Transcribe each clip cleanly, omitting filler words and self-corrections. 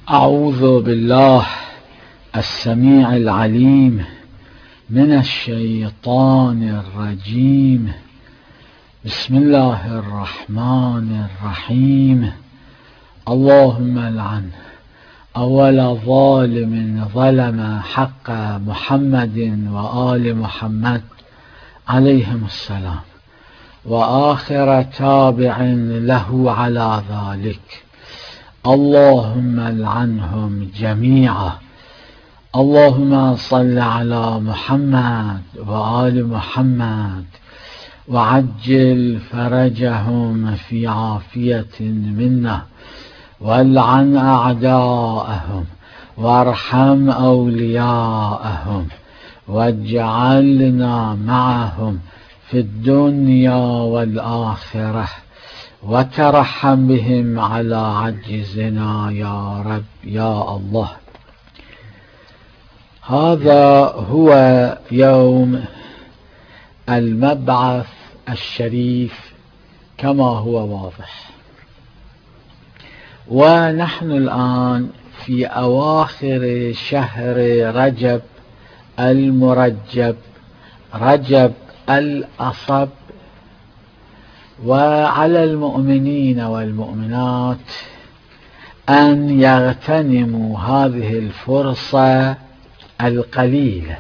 أعوذ بالله السميع العليم من الشيطان الرجيم. بسم الله الرحمن الرحيم. اللهم لعن أول ظالم ظلم حق محمد وآل محمد عليهم السلام، وآخر تابع له على ذلك. اللهم لعنهم جميعا. اللهم صل على محمد وآل محمد وعجل فرجهم في عافية منا، والعن أعداءهم وارحم أولياءهم، واجعلنا معهم في الدنيا والآخرة، وترحم بهم على عجزنا يا رب يا الله. هذا هو يوم المبعث الشريف كما هو واضح، ونحن الآن في أواخر شهر رجب المرجب، رجب الأصب. وعلى المؤمنين والمؤمنات أن يغتنموا هذه الفرصة القليلة،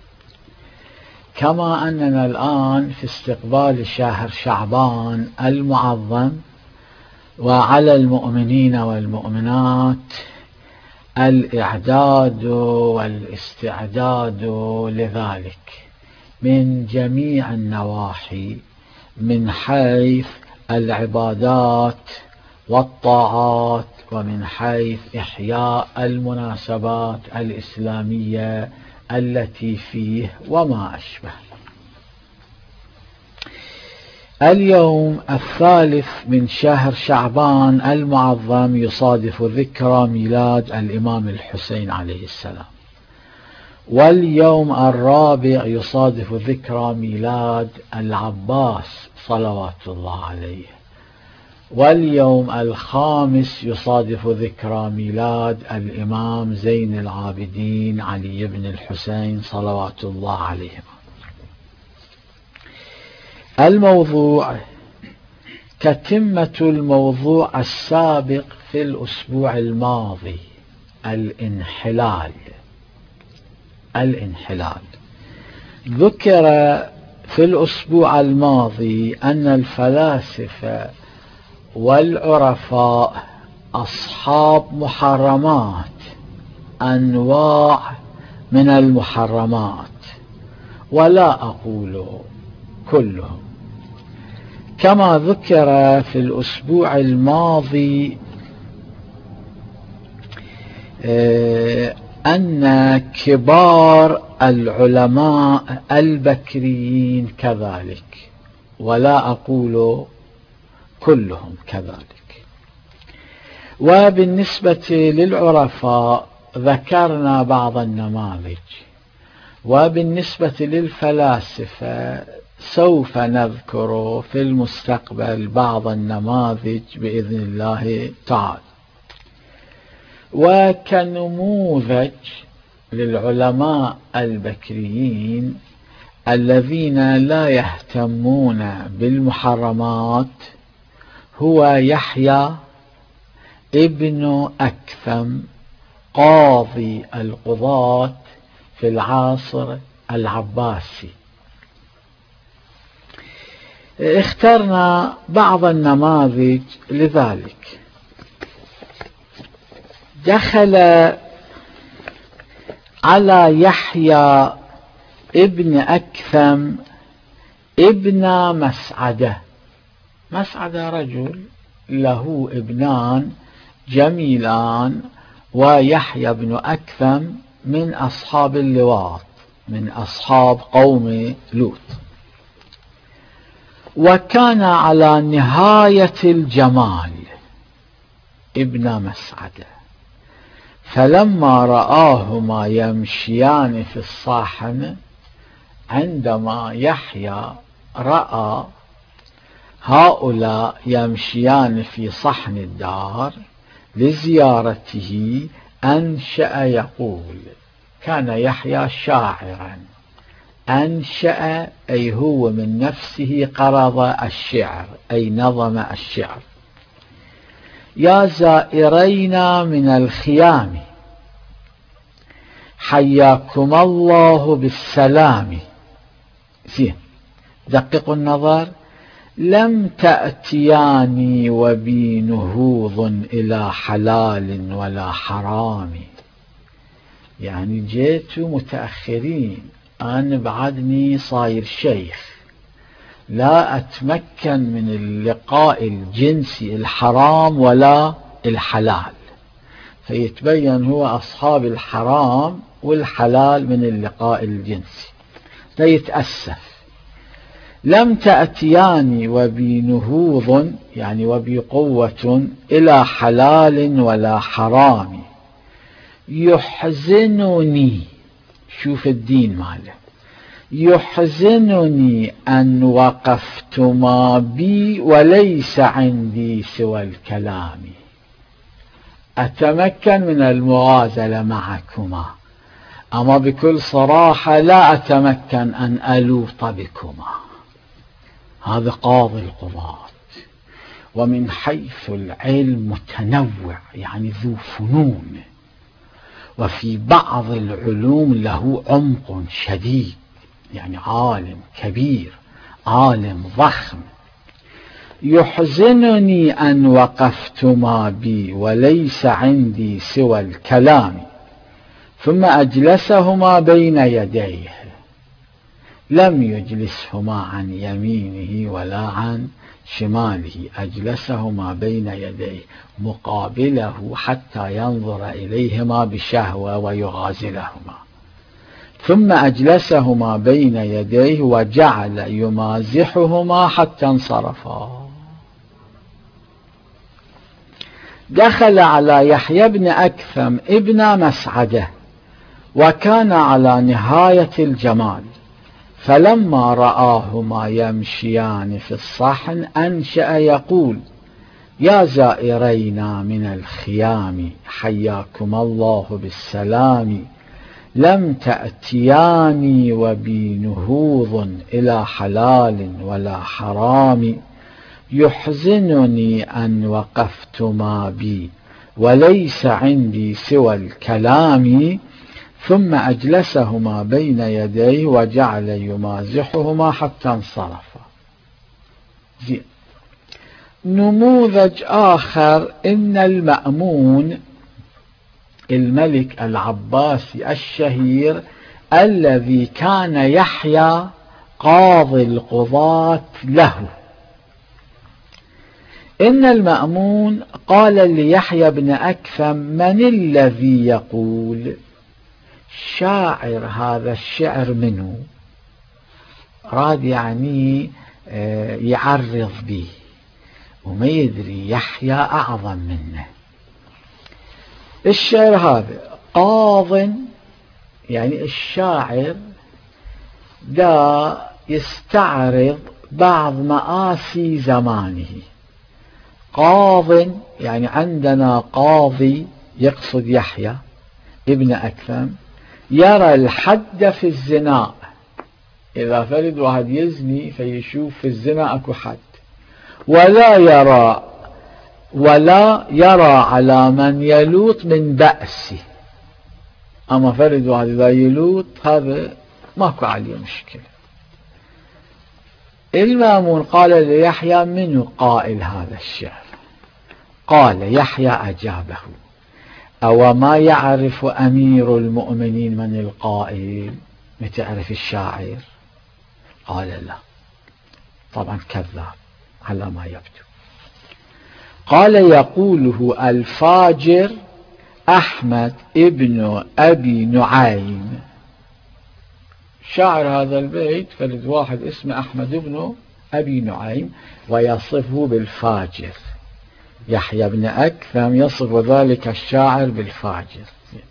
كما أننا الآن في استقبال شهر شعبان المعظم، وعلى المؤمنين والمؤمنات الإعداد والاستعداد لذلك من جميع النواحي، من حيث العبادات والطاعات، ومن حيث إحياء المناسبات الإسلامية التي فيه وما أشبه. اليوم الثالث من شهر شعبان المعظم يصادف ذكرى ميلاد الإمام الحسين عليه السلام، واليوم الرابع يصادف ذكرى ميلاد العباس صلوات الله عليه، واليوم الخامس يصادف ذكرى ميلاد الإمام زين العابدين علي بن الحسين صلوات الله عليهم. الموضوع كتمة الموضوع السابق في الأسبوع الماضي، الانحلال. ذكر في الأسبوع الماضي أن الفلاسفة والعرفاء أصحاب محرمات، أنواع من المحرمات، ولا أقول كلهم. كما ذكر في الأسبوع الماضي أن كبار العلماء البكريين كذلك، ولا أقول كلهم كذلك. وبالنسبة للعرفاء ذكرنا بعض النماذج، وبالنسبة للفلاسفة سوف نذكر في المستقبل بعض النماذج بإذن الله تعالى. وكنموذج للعلماء البكريين الذين لا يهتمون بالمحرمات هو يحيى ابن أكثم، قاضي القضاة في العصر العباسي. اخترنا بعض النماذج لذلك. دخل على يحيى ابن أكثم ابن مسعدة رجل له ابنان جميلان، ويحيى بن أكثم من أصحاب اللواط، من أصحاب قوم لوط، وكان على نهاية الجمال ابن مسعدة. فلما رآهما يمشيان في الصاحن، عندما يحيى رأى هؤلاء يمشيان في صحن الدار لزيارته أنشأ يقول. كان يحيى شاعرا، أنشأ أي هو من نفسه قرض الشعر أي نظم الشعر. يا زائرينا من الخيام حياكم الله بالسلام. زين، دققوا النظر. لم تأتياني وبي نهوض إلى حلال ولا حرام، يعني جيتوا متأخرين، أنا بعدني صاير شيخ، لا أتمكن من اللقاء الجنسي الحرام ولا الحلال، فيتبين هو أصحاب الحرام والحلال من اللقاء الجنسي، فيتأسف. لم تأتياني وبي نهوض يعني وبي قوة إلى حلال ولا حرام، يحزنني، شوف الدين ماله، يحزنني أن وقفتما بي وليس عندي سوى الكلام. أتمكن من المغازلة معكما، أما بكل صراحة لا أتمكن أن ألوط بكما. هذا قاضي القضاة، ومن حيث العلم متنوع، يعني ذو فنون، وفي بعض العلوم له عمق شديد، يعني عالم كبير، عالم ضخم. يحزنني أن وقفتما بي وليس عندي سوى الكلام. ثم أجلسهما بين يديه، لم يجلسهما عن يمينه ولا عن شماله، أجلسهما بين يديه مقابله حتى ينظر إليهما بشهوة ويغازلهما. ثم أجلسهما بين يديه وجعل يمازحهما حتى انصرفا. دخل على يحيى بن أكثم ابن مسعدة، وكان على نهاية الجمال، فلما رآهما يمشيان في الصحن أنشأ يقول: يا زائرينا من الخيام حياكم الله بالسلام، لم تأتياني وبي نهوض إلى حلال ولا حرام، يحزنني أن وقفتما بي وليس عندي سوى الكلام. ثم أجلسهما بين يديه وجعل يمازحهما حتى انصرفا. نموذج آخر: إن المأمون الملك العباسي الشهير الذي كان يحيى قاضي القضاة له، إن المأمون قال ليحيى بن أكثم: من الذي يقول؟ شاعر هذا الشعر منه، راد يعني يعرض به، وما يدري يحيى أعظم منه. الشعر هذا قاض، يعني الشاعر دا يستعرض بعض مآسي زمانه. قاض يعني عندنا قاضي، يقصد يحيى ابن أكثم، يرى الحد في الزنا. إذا فرد واحد يزني فيشوف في الزنا أكو حد، ولا يرى على من يلوط من بأسه. أما فرد واحد إذا يلوط هذا ماكو عليه مشكلة. المأمون قال ليحيى: من قائل هذا الشعر؟ قال يحيى أجابه: أو ما يعرف أمير المؤمنين من القائل؟ متعرف الشاعر؟ قال لا، طبعا كذاب على ما يبدو. قال: يقوله الفاجر أحمد ابن أبي نعيم. شاعر هذا البيت فرد واحد اسمه أحمد ابن أبي نعيم، ويصفه بالفاجر. يحيى بن أكثم يصف ذلك الشاعر بالفاجر،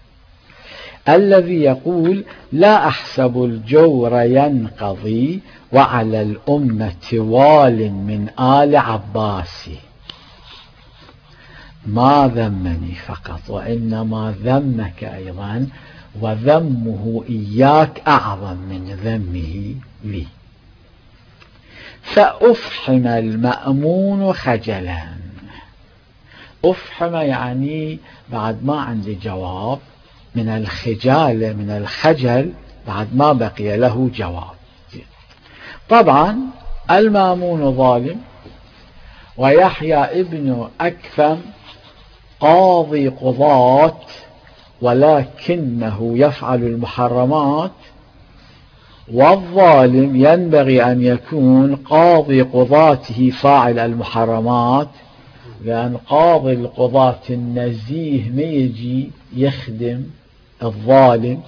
الذي يقول: لا أحسب الجور ينقضي وعلى الأمة وال من آل عباس. ما ذمني فقط وإنما ذمك أيضا، وذمه إياك أعظم من ذمه لي. فأفحم المأمون خجلا. أفحم يعني بعد ما عندي جواب، من الخجالة من الخجل بعد ما بقي له جواب. طبعا المأمون ظالم، ويحيى ابن أكثم قاضي قضاة ولكنه يفعل المحرمات، والظالم ينبغي أن يكون قاضي قضاته فاعل المحرمات، لأن قاضي القضاة النزيه ما يجي يخدم الظالم.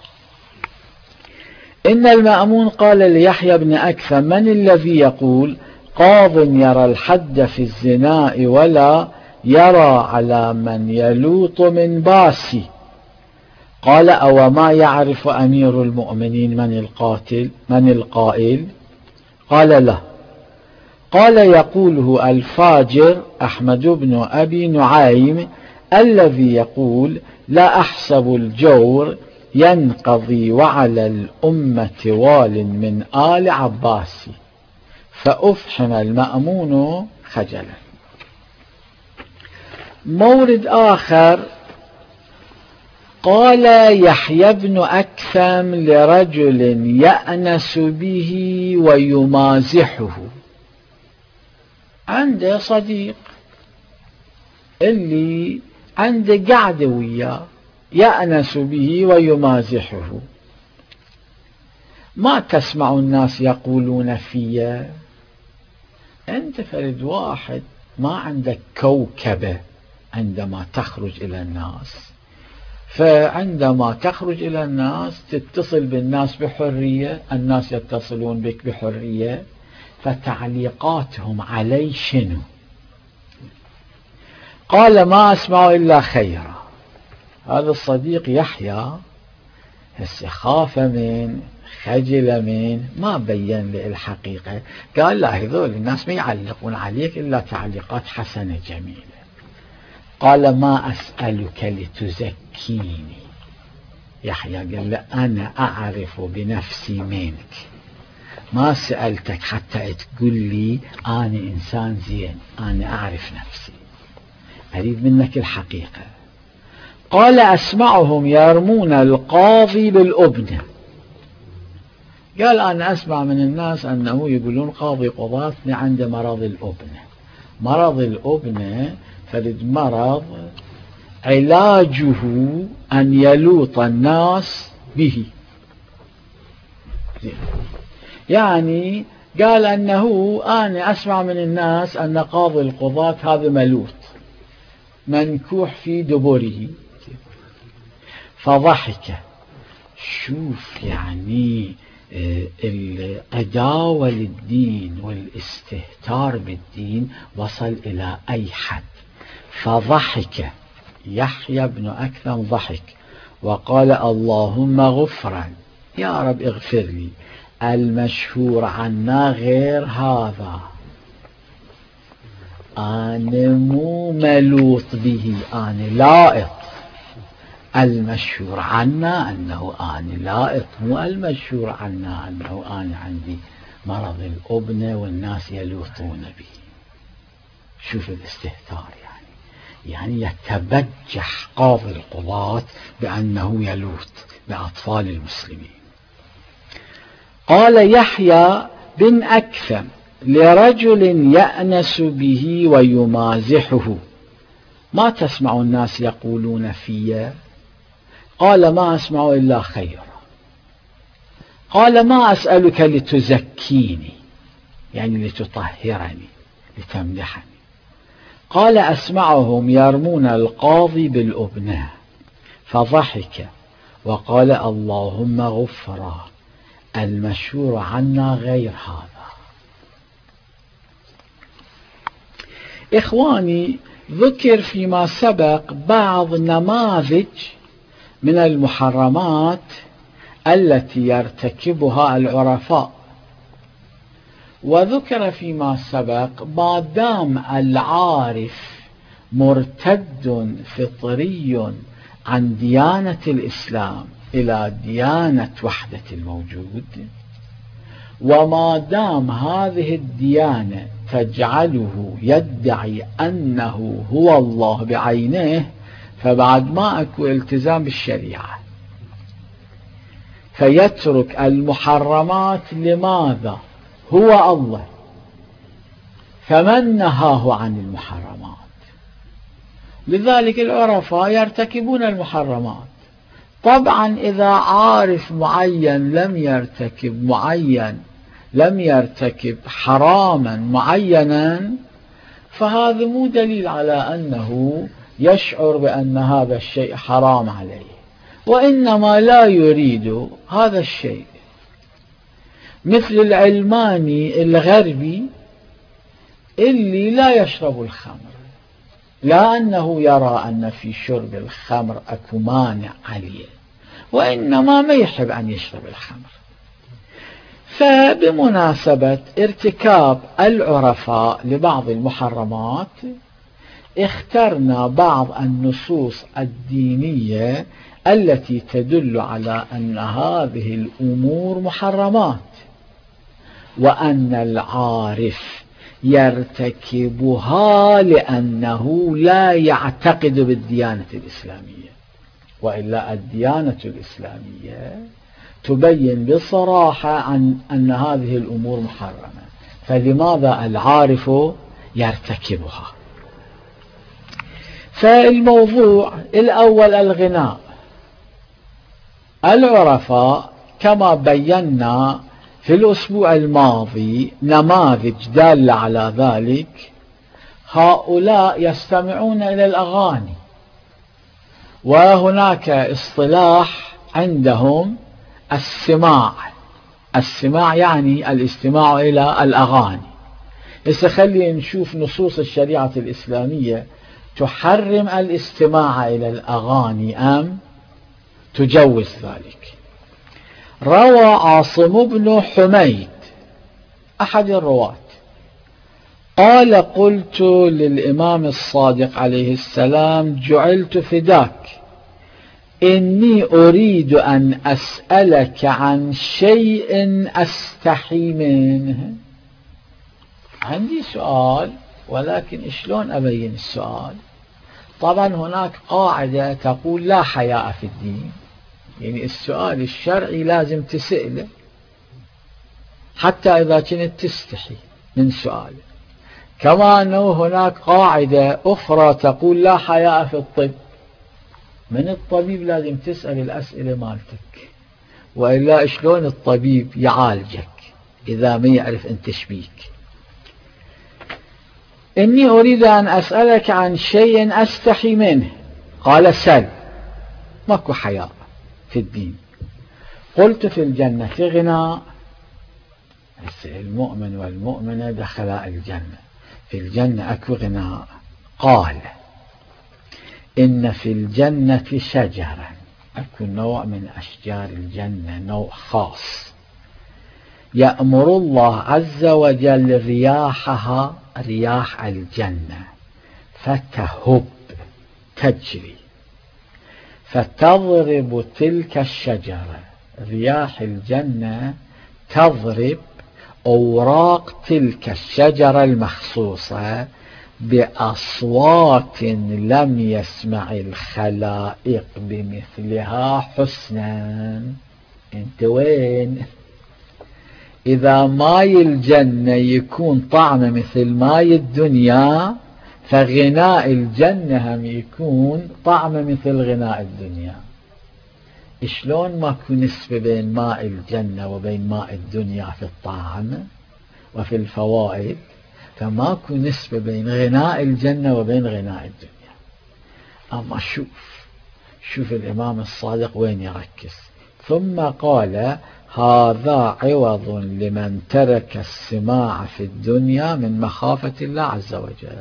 إن المأمون قال ليحيى بن أكثم: من الذي يقول قاض يرى الحد في الزنا ولا يرى على من يلوط من باسي؟ قال: أو ما يعرف أمير المؤمنين من القائل؟ قال: لا. قال: يقوله الفاجر أحمد بن أبي نعيم الذي يقول: لا أحسب الجور ينقضي وعلى الأمة وال من آل عباس. فأفحم المأمون خجلا. مورد آخر: قال يحيى بن أكثم لرجل يأنس به ويمازحه. عنده صديق اللي عنده قعدة وياه، يأنس به ويمازحه. ما تسمع الناس يقولون فيه؟ أنت فرد واحد ما عندك كوكبة عندما تخرج إلى الناس، فعندما تخرج إلى الناس تتصل بالناس بحرية، الناس يتصلون بك بحرية، فتعليقاتهم علي شنو؟ قال: ما أسمع إلا خيرا. هذا الصديق يحيى هسه خاف من، خجل من، ما بين لي الحقيقة. قال: لا، هذول الناس ما يعلقون عليك إلا تعليقات حسنة جميلة. قال: ما أسألك لتزكيني. يحيى قال له: أنا أعرف بنفسي منك، ما سألتك حتى تقول لي أنا إنسان زين، أنا أعرف نفسي، أريد منك الحقيقة. قال: أسمعهم يرمون القاضي بالأبنة. قال: أنا أسمع من الناس أنه يقولون قاضي قضاة عنده مرض الأبنة. مرض الأبنة فرد مرض علاجه أن يلوط الناس به. يعني قال أنه أنا أسمع من الناس أن قاضي القضاة هذا ملوط منكوح في دبره. فضحك. شوف يعني العداوة للدين والاستهتار بالدين وصل إلى أي حد. فضحك يحيى بن أكثم، ضحك وقال: اللهم غفرا، يا رب اغفر لي، المشهور عنا غير هذا، أنا مو ملوط به، أنا لائط. المشهور عنا أنه أنا لائط، مو المشهور عنا أنه أنا عندي مرض الأبنة والناس يلوطون به. شوف الاستهتار، يعني يتبجح قاضي القضاة بأنه يلوط بأطفال المسلمين. قال يحيى بن أكثم لرجل يأنس به ويمازحه: ما تسمع الناس يقولون في؟ قال: ما أسمع إلا خيرا. قال: ما أسألك لتزكيني، يعني لتطهرني، لتمدحني. قال: أسمعهم يرمون القاضي بالأبناء. فضحك وقال: اللهم غفرا، المشهور عنا غير هذا. إخواني، ذكر فيما سبق بعض نماذج من المحرمات التي يرتكبها العرفاء، وذكر فيما سبق ما دام العارف مرتد فطري عن ديانة الإسلام إلى ديانة وحدة الموجود، وما دام هذه الديانة تجعله يدعي أنه هو الله بعينه، فبعد ما أكو التزام بالشريعة، فيترك المحرمات. لماذا؟ هو الله، فمن نهاه عن المحرمات؟ لذلك العرفاء يرتكبون المحرمات. طبعا إذا عارف معين لم يرتكب حراما معينا، فهذا مو دليل على أنه يشعر بأن هذا الشيء حرام عليه، وإنما لا يريد هذا الشيء. مثل العلماني الغربي اللي لا يشرب الخمر، لا أنه يرى أن في شرب الخمر أكو مانع عليه، وإنما ما يحب أن يشرب الخمر. فبمناسبة ارتكاب العرفاء لبعض المحرمات، اخترنا بعض النصوص الدينية التي تدل على أن هذه الأمور محرمات، وأن العارف يرتكبها لأنه لا يعتقد بالديانة الإسلامية، وإلا الديانة الإسلامية تبين بصراحة عن أن هذه الأمور محرمة، فلماذا العارف يرتكبها؟ فالموضوع الأول الغناء. العرفاء كما بينا في الأسبوع الماضي نماذج دالة على ذلك، هؤلاء يستمعون إلى الأغاني، وهناك اصطلاح عندهم السماع يعني الاستماع إلى الأغاني. خلينا نشوف نصوص الشريعة الإسلامية تحرم الاستماع إلى الأغاني أم تجوز ذلك. روى عاصم بن حميد أحد الرواة قال: قلت للإمام الصادق عليه السلام: جعلت فداك، إني أريد أن أسألك عن شيء أستحي منه. عندي سؤال، ولكن شلون أبين السؤال؟ طبعا هناك قاعدة تقول لا حياء في الدين، يعني السؤال الشرعي لازم تسأله حتى إذا كنت تستحي من سؤاله. كما أنه هناك قاعدة أخرى تقول لا حياء في الطب، من الطبيب لازم تسأل الأسئلة مالتك، وإلا شلون الطبيب يعالجك إذا ما يعرف أنت شبيك. إني أريد أن أسألك عن شيء أستحي منه. قال: سل. ماكو حياء في الدين. قلت: في الجنة غناء. المؤمن والمؤمنة دخلا الجنة، في الجنة أكو غناء. قال: إن في الجنة شجرا، أكو نوع من أشجار الجنة، نوع خاص، يأمر الله عز وجل رياحها، رياح الجنة، فتهب تجري، فتضرب تلك الشجرة، رياح الجنة تضرب أوراق تلك الشجرة المخصوصة بأصوات لم يسمع الخلائق بمثلها حسنا. انت وين؟ إذا ماي الجنة يكون طعمه مثل ماي الدنيا، فغناء الجنة هم يكون طعمه مثل غناء الدنيا. شلون ماكو نسبة بين ماء الجنة وبين ماء الدنيا في الطعم وفي الفوائد، فماكو نسبة بين غناء الجنة وبين غناء الدنيا. أما شوف الإمام الصادق وين يركز. ثم قال: هذا عوض لمن ترك السماع في الدنيا من مخافة الله عز وجل.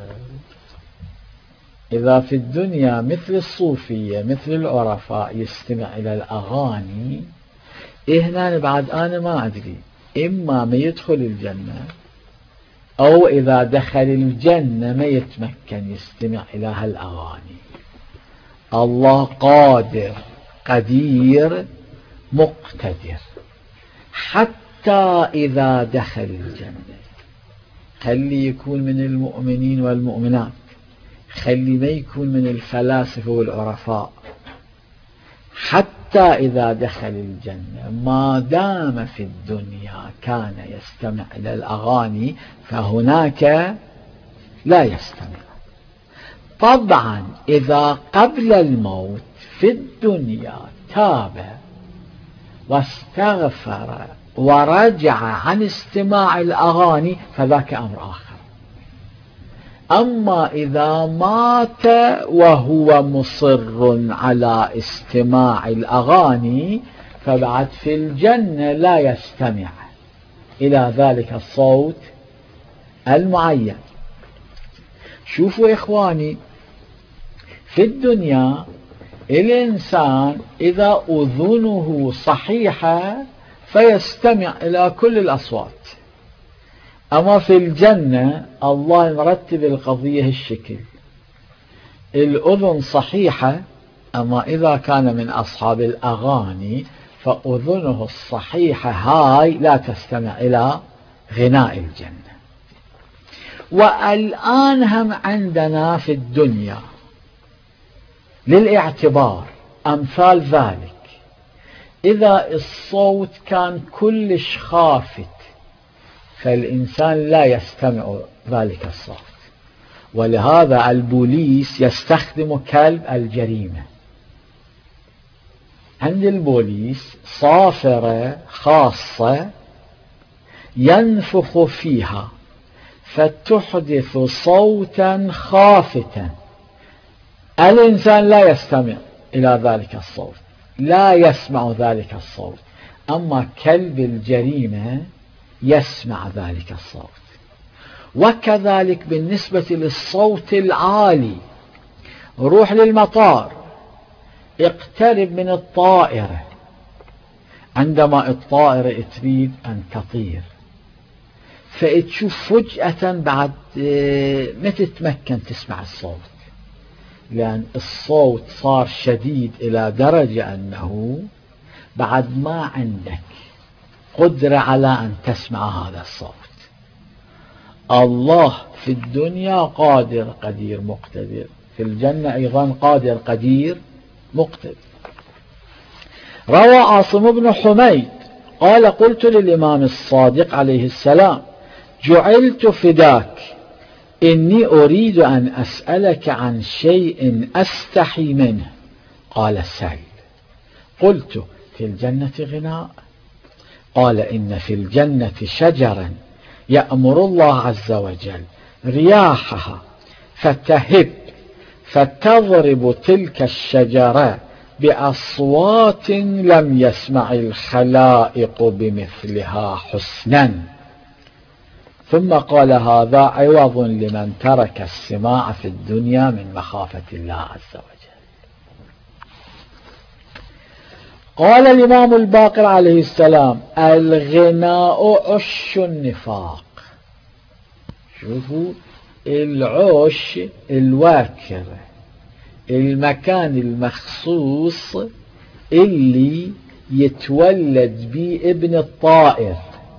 إذا في الدنيا مثل الصوفية مثل العرفاء يستمع إلى الأغاني، هنا بعد أنا ما أدري، إما ما يدخل الجنة أو إذا دخل الجنة ما يتمكن يستمع إلى هالأغاني. الله قادر قدير مقتدر، حتى إذا دخل الجنة خلي يكون من المؤمنين والمؤمنات، خلي ما يكون من الفلاسفة والعرفاء، حتى إذا دخل الجنة ما دام في الدنيا كان يستمع إلى الأغاني فهناك لا يستمع. طبعا إذا قبل الموت في الدنيا تاب واستغفر ورجع عن استماع الأغاني فذاك أمر آخر. أما إذا مات وهو مصر على استماع الأغاني فبعد في الجنة لا يستمع إلى ذلك الصوت المعين. شوفوا إخواني، في الدنيا الإنسان إذا أذنه صحيحة فيستمع إلى كل الأصوات، أما في الجنة الله مرتب القضية الشكل، الأذن صحيحة، أما إذا كان من أصحاب الأغاني فأذنه الصحيحة هاي لا تستمع إلى غناء الجنة. والآن هم عندنا في الدنيا للاعتبار أمثال ذلك. إذا الصوت كان كلش خافت فالإنسان لا يستمع ذلك الصوت، ولهذا البوليس يستخدم كلب الجريمة. عند البوليس صافرة خاصة ينفخ فيها فتحدث صوتا خافتا، الإنسان لا يستمع إلى ذلك الصوت، لا يسمع ذلك الصوت، أما كلب الجريمة يسمع ذلك الصوت. وكذلك بالنسبة للصوت العالي، روح للمطار، اقترب من الطائرة، عندما الطائرة تريد أن تطير فتشوف فجأة بعد ما تتمكن تسمع الصوت، لأن الصوت صار شديد إلى درجة أنه بعد ما عندك قدرة على أن تسمع هذا الصوت. الله في الدنيا قادر قدير مقتدر، في الجنة أيضا قادر قدير مقتدر. روى عاصم بن حميد قال: قلت للإمام الصادق عليه السلام: جعلت فداك، إني أريد أن أسألك عن شيء أستحي منه. قال: سل. قلت: في الجنة غناء؟ قال: إن في الجنة شجرا يأمر الله عز وجل رياحها فتهب فتضرب تلك الشجرة بأصوات لم يسمع الخلائق بمثلها حسنا. ثم قال: هذا عوض لمن ترك السماع في الدنيا من مخافة الله عز وجل. قال الإمام الباقر عليه السلام: الغناء عش النفاق. شوفوا، العش الواكر، المكان المخصوص اللي يتولد به ابن الطائر،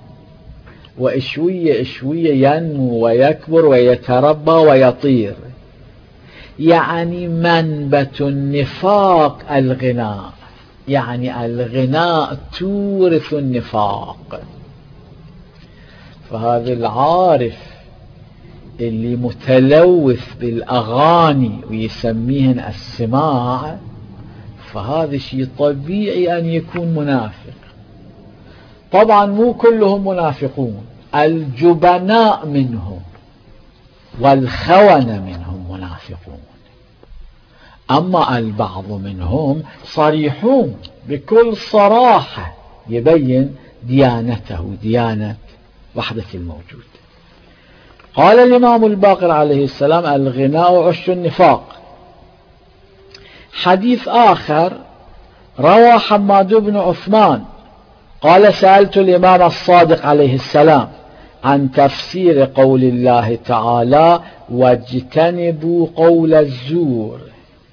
وشوية شوية ينمو ويكبر ويتربى ويطير. يعني منبت النفاق الغناء، يعني الغناء تورث النفاق. فهذا العارف اللي متلوث بالأغاني ويسميهن السماع، فهذا شيء طبيعي أن يكون منافق. طبعا مو كلهم منافقون، الجبناء منهم والخونة منهم منافقون، أما البعض منهم صريحون بكل صراحة يبين ديانته، ديانة وحدة الموجود. قال الإمام الباقر عليه السلام: الغناء عش النفاق. حديث آخر روى حماد بن عثمان قال: سألت الإمام الصادق عليه السلام: عن تفسير قول الله تعالى واجتنبوا قول الزور،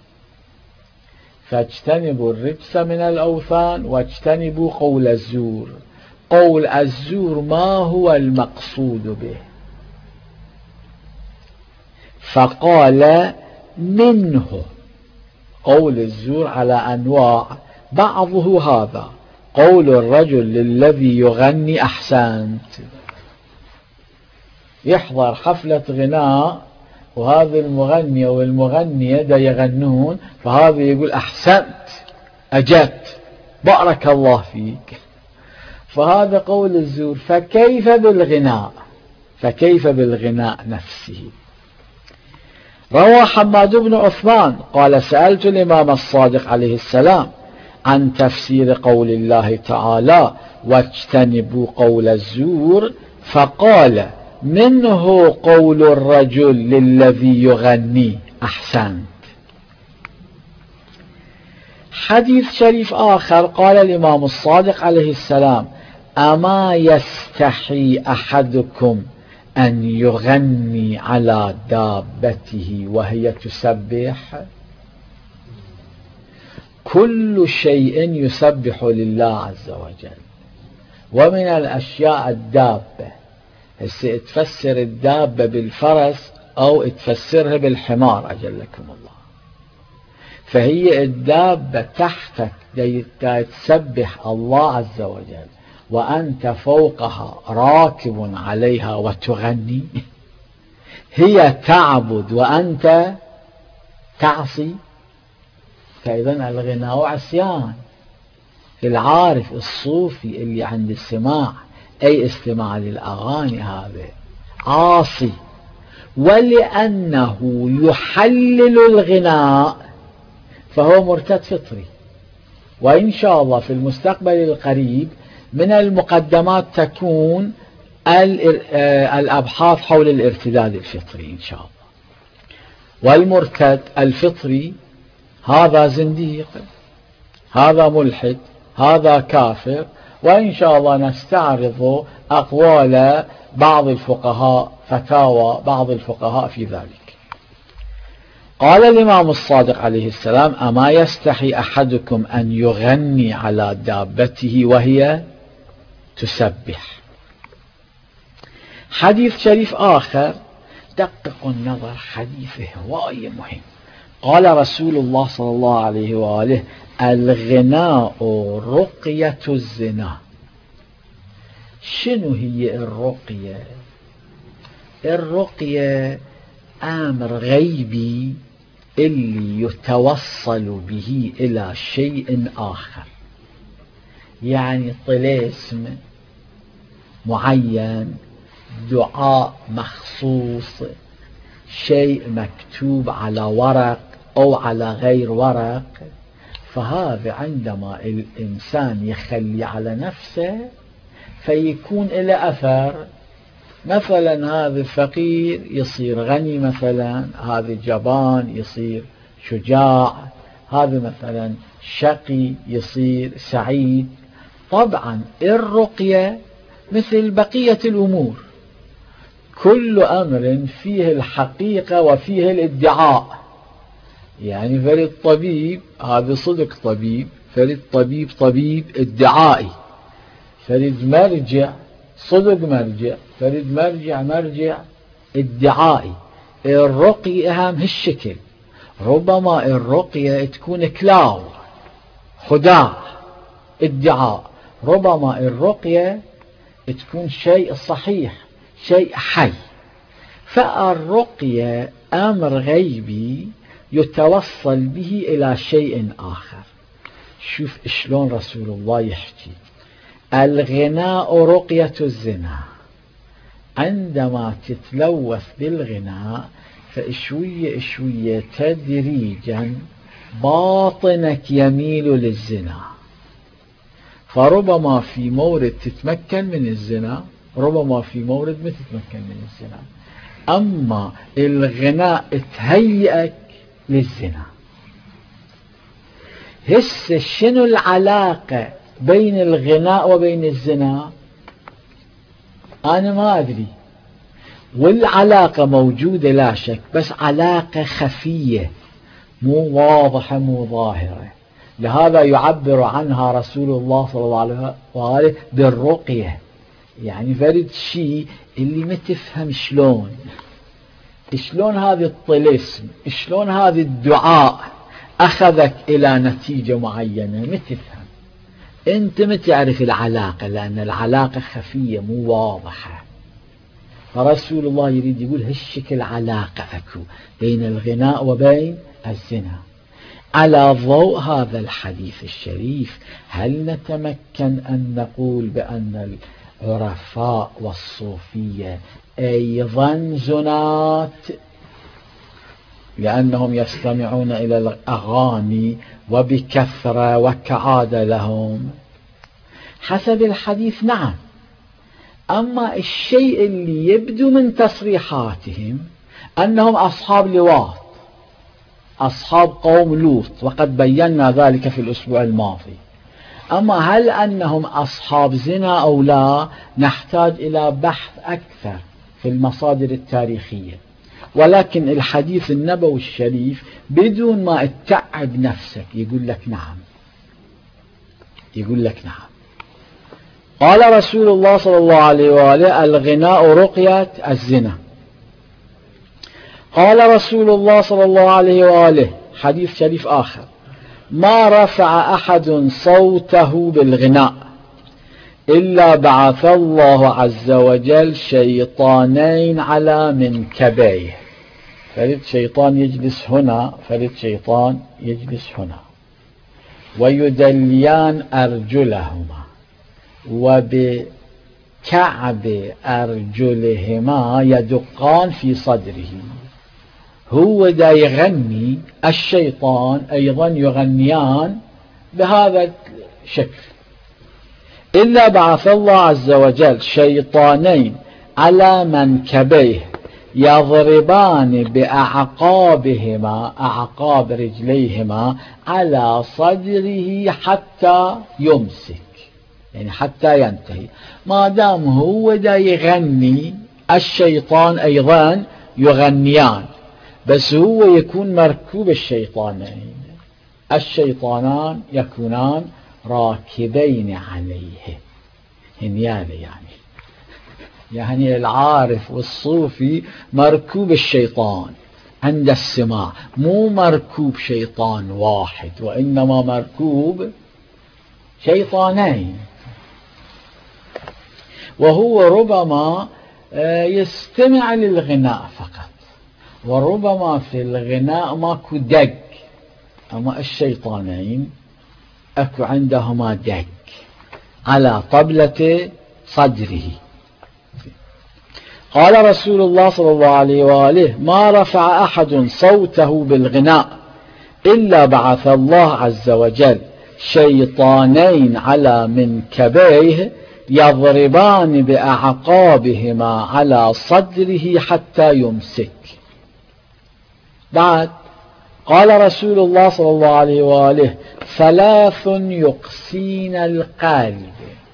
فاجتنبوا الرجس من الأوثان واجتنبوا قول الزور. قول الزور ما هو المقصود به؟ فقال منه قول الزور على أنواع، بعضه هذا قول الرجل للذي يغني أحسنت، يحضر حفلة غناء وهذا المغني والمغنية دا يغنون، فهذا يقول أحسنت أجت بارك الله فيك، فهذا قول الزور. فكيف بالغناء؟ فكيف بالغناء نفسه؟ روى حماد بن عثمان قال سألت الإمام الصادق عليه السلام عن تفسير قول الله تعالى واجتنبوا قول الزور، فقال منه قول الرجل للذي يغني أحسنت. حديث شريف آخر قال الإمام الصادق عليه السلام أما يستحي أحدكم أن يغني على دابته وهي تسبح؟ كل شيء يسبح لله عز وجل، ومن الأشياء الدابة. هسه تفسر الدابة بالفرس أو تفسرها بالحمار أجلكم الله، فهي الدابة تحتك تسبح الله عز وجل وأنت فوقها راكب عليها وتغني، هي تعبد وأنت تعصي. فإذا الغناء عصيان. العارف الصوفي اللي عند السماع أي استماع للأغاني هذا عاصي، ولأنه يحلل الغناء فهو مرتد فطري. وإن شاء الله في المستقبل القريب من المقدمات تكون الأبحاث حول الارتداد الفطري إن شاء الله. والمرتد الفطري هذا زنديق، هذا ملحد، هذا كافر. وإن شاء الله نستعرض أقوال بعض الفقهاء، فتاوى بعض الفقهاء في ذلك. قال الإمام الصادق عليه السلام أما يستحي أحدكم أن يغني على دابته وهي تسبح. حديث شريف آخر دققوا النظر، حديث هواية مهم. قال رسول الله صلى الله عليه وآله الغناء رقية الزنا. شنو هي الرقية؟ الرقية أمر غيبي اللي يتوصل به إلى شيء آخر، يعني طلاسم معين، دعاء مخصوص، شيء مكتوب على ورق أو على غير ورق. فهذا عندما الإنسان يخلي على نفسه فيكون إلى أثر. مثلا هذا الفقير يصير غني، مثلا هذا جبان يصير شجاع، هذا مثلا شقي يصير سعيد. طبعا الرقية مثل بقية الأمور، كل أمر فيه الحقيقة وفيه الادعاء. يعني فريد طبيب هذا صدق طبيب، فريد طبيب طبيب ادعائي، فريد مرجع صدق مرجع، فريد مرجع ادعائي. الرقية أهم هالشكل. ربما الرقية تكون كلاو خداع ادعاء، ربما الرقية تكون شيء صحيح شيء حي. فالرقية أمر غيبي يتوصل به إلى شيء آخر. شوف شلون رسول الله يحكي الغناء رقية الزنا. عندما تتلوث بالغناء فشوية شوية تدريجا باطنك يميل للزنا، فربما في مورد تتمكن من الزنا، ربما في مورد ما تتمكن من الزنا. أما الغناء تهيئك للزنا. هسه شنو العلاقة بين الغناء وبين الزنا؟ أنا ما أدري. والعلاقة موجودة لا شك، بس علاقة خفية مو واضحة مو ظاهرة. لهذا يعبر عنها رسول الله صلى الله عليه وآله بالرقية، يعني فرد شيء اللي ما تفهم شلون هذا الطلسم، شلون هذا الدعاء أخذك إلى نتيجة معينة، ما تفهم، أنت ما تعرف العلاقة، لأن العلاقة خفية مو واضحة. فرسول الله يريد يقول هالشكل علاقة أكو بين الغناء وبين الزنا. على ضوء هذا الحديث الشريف هل نتمكن أن نقول بأن العرفاء والصوفية أيضا زنات لأنهم يستمعون إلى الأغاني وبكثرة وكعادة لهم؟ حسب الحديث نعم. أما الشيء اللي يبدو من تصريحاتهم أنهم أصحاب لواط، أصحاب قوم لوط، وقد بينا ذلك في الأسبوع الماضي. أما هل أنهم أصحاب زنا أو لا نحتاج إلى بحث أكثر في المصادر التاريخية، ولكن الحديث النبوي الشريف بدون ما تتعب نفسك يقول لك نعم، يقول لك نعم. قال رسول الله صلى الله عليه وآله الغناء رقية الزنا. قال رسول الله صلى الله عليه وآله حديث شريف آخر ما رفع أحد صوته بالغناء إلا بعث الله عز وجل شيطانين على منكبيه، فرد شيطان يجلس هنا، فرد شيطان يجلس هنا، ويدليان أرجلهما، وبكعب أرجلهما يدقان في صدره. هو دا يغني، الشيطان أيضا يغنيان بهذا الشكل. إلا بعث الله عز وجل شيطانين على منكبيه يضربان بأعقابهما، أعقاب رجليهما، على صدره حتى يمسك، يعني حتى ينتهي. ما دام هو دا يغني الشيطان أيضا يغنيان، بس هو يكون مركوب الشيطانين، الشيطانان يكونان راكبين عليه، يعني العارف والصوفي مركوب الشيطان عند السماع، مو مركوب شيطان واحد، وإنما مركوب شيطانين. وهو ربما يستمع للغناء فقط، وربما في الغناء ماكو دق، أما الشيطانين أكو عندهما دق على طبلة صدره. قال رسول الله صلى الله عليه وآله ما رفع أحد صوته بالغناء إلا بعث الله عز وجل شيطانين على منكبيه يضربان بأعقابهما على صدره حتى يمسك. بعد قال رسول الله صلى الله عليه وآله ثلاث يقسين القلب،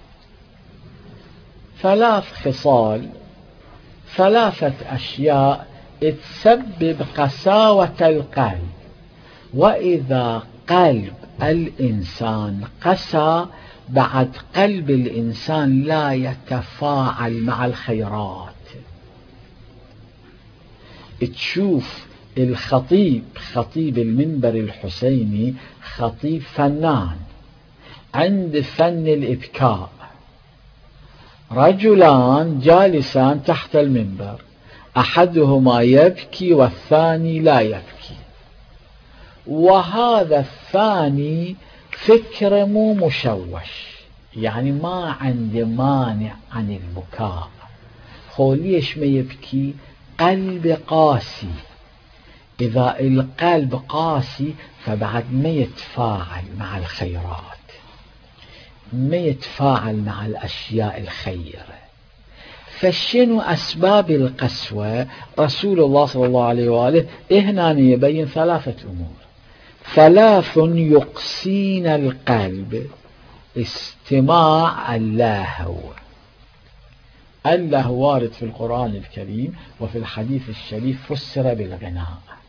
ثلاث خصال، ثلاثة أشياء تسبب قساوة القلب. وإذا قلب الإنسان قسى، بعد قلب الإنسان لا يتفاعل مع الخيرات. تشوف الخطيب، خطيب المنبر الحسيني، خطيب فنان عند فن الإبكاء، رجلان جالسان تحت المنبر، أحدهما يبكي والثاني لا يبكي، وهذا الثاني فكر مو مشوش، يعني ما عنده مانع عن البكاء. ليش ما يبكي؟ قلب قاسي. إذا القلب قاسي فبعد ما يتفاعل مع الخيرات، ما يتفاعل مع الأشياء الخيرة. فشنو أسباب القسوة؟ رسول الله صلى الله عليه وآله هنا يبين ثلاثة أمور. ثلاث يقسين القلب: استماع اللهو، اللهو وارد في القرآن الكريم وفي الحديث الشريف فسر بالغناء.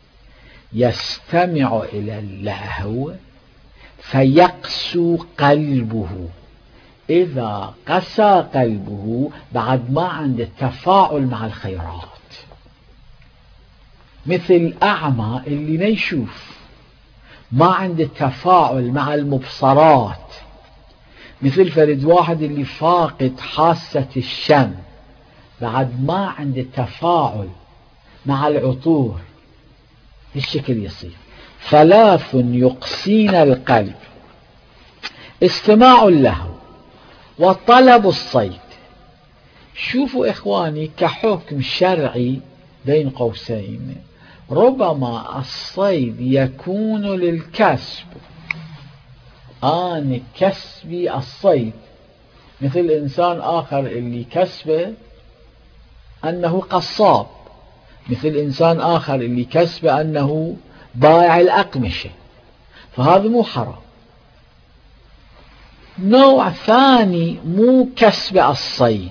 يستمع إلى اللهو فيقسو قلبه، إذا قسى قلبه بعد ما عنده التفاعل مع الخيرات، مثل أعمى اللي ما يشوف، ما عنده التفاعل مع المبصرات، مثل فرد واحد اللي فاقد حاسة الشم بعد ما عنده التفاعل مع العطور، الشكل يصير. ثلاث يقسين القلب: استماع اللهو وطلب الصيد. شوفوا إخواني كحكم شرعي بين قوسين، ربما الصيد يكون للكسب، أنا كسبي الصيد، مثل إنسان آخر اللي كسبه أنه قصاب، مثل إنسان آخر اللي كسبه أنه بائع الأقمشة، فهذا مو حرام. نوع ثاني مو كسب الصيد،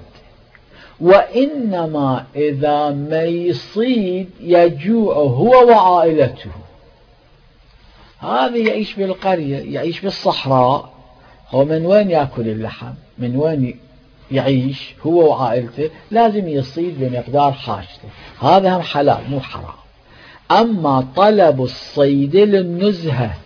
وإنما إذا ما يصيد يجوع هو وعائلته. هذا يعيش بالقرية، يعيش بالصحراء، هو من وين يأكل اللحم؟ من وين يعيش هو وعائلته؟ لازم يصيد بمقدار حاجته، هذا هم حلال مو حرام. أما طلب الصيد للنزهة،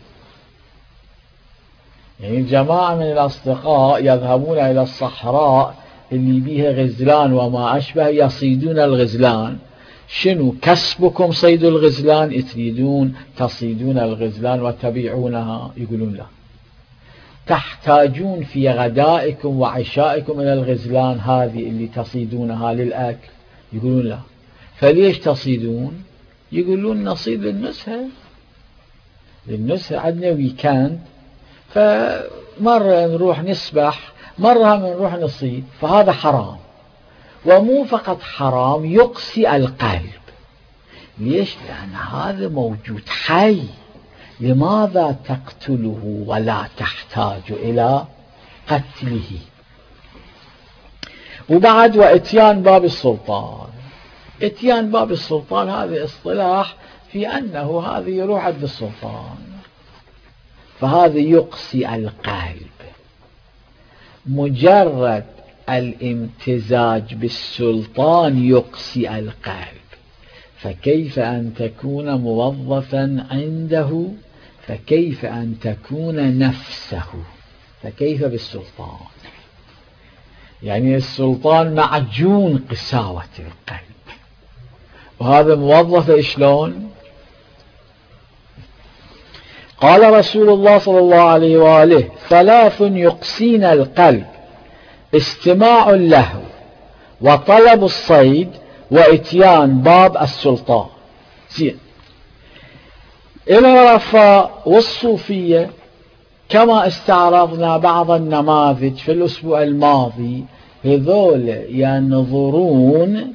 يعني جماعة من الأصدقاء يذهبون إلى الصحراء اللي بيها غزلان وما أشبه، يصيدون الغزلان. شنو كسبكم صيد الغزلان؟ تريدون تصيدون الغزلان وتبيعونها؟ يقولون لا. تحتاجون في غدائكم وعشائكم إلى الغزلان هذه اللي تصيدونها للأكل؟ يقولون لا. فليش تصيدون؟ يقولون نصيد للنزهة، للنزهة، عندنا ويكاند، فمرة نروح نسبح، مرة نروح نصيد، فهذا حرام. ومو فقط حرام، يقسي القلب. ليش؟ لأن هذا موجود حي، لماذا تقتله ولا تحتاج إلى قتله؟ وبعد وإتيان باب السلطان. إتيان باب السلطان هذا اصطلاح في أنه هذا يروح عند السلطان، فهذا يقسي القلب. مجرد الامتزاج بالسلطان يقسي القلب، فكيف أن تكون موظفا عنده؟ فكيف أن تكون نفسه؟ فكيف بالسلطان؟ يعني السلطان معجون قساوة القلب، وهذا موظف شلون؟ قال رسول الله صلى الله عليه وآله: ثلاث يقسين القلب: استماع اللهو وطلب الصيد وإتيان باب السلطان. زين. العرفاء والصوفية كما استعرضنا بعض النماذج في الأسبوع الماضي، هذول ينظرون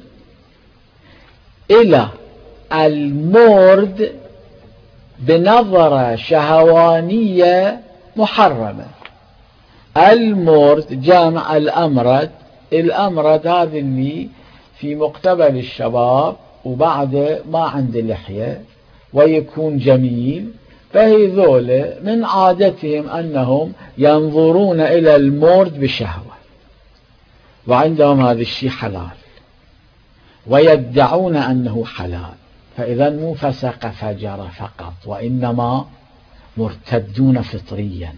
إلى المورد بنظرة شهوانية محرمة. المورد جامع الأمرد، الأمرد هذا اللي في مقتبل الشباب وبعد ما عنده لحية ويكون جميل، فهذول من عادتهم أنهم ينظرون إلى المورد بشهوة، وعندهم هذا الشيء حلال ويدعون أنه حلال. فإذا مو فسق فجر فقط، وإنما مرتدون فطريا.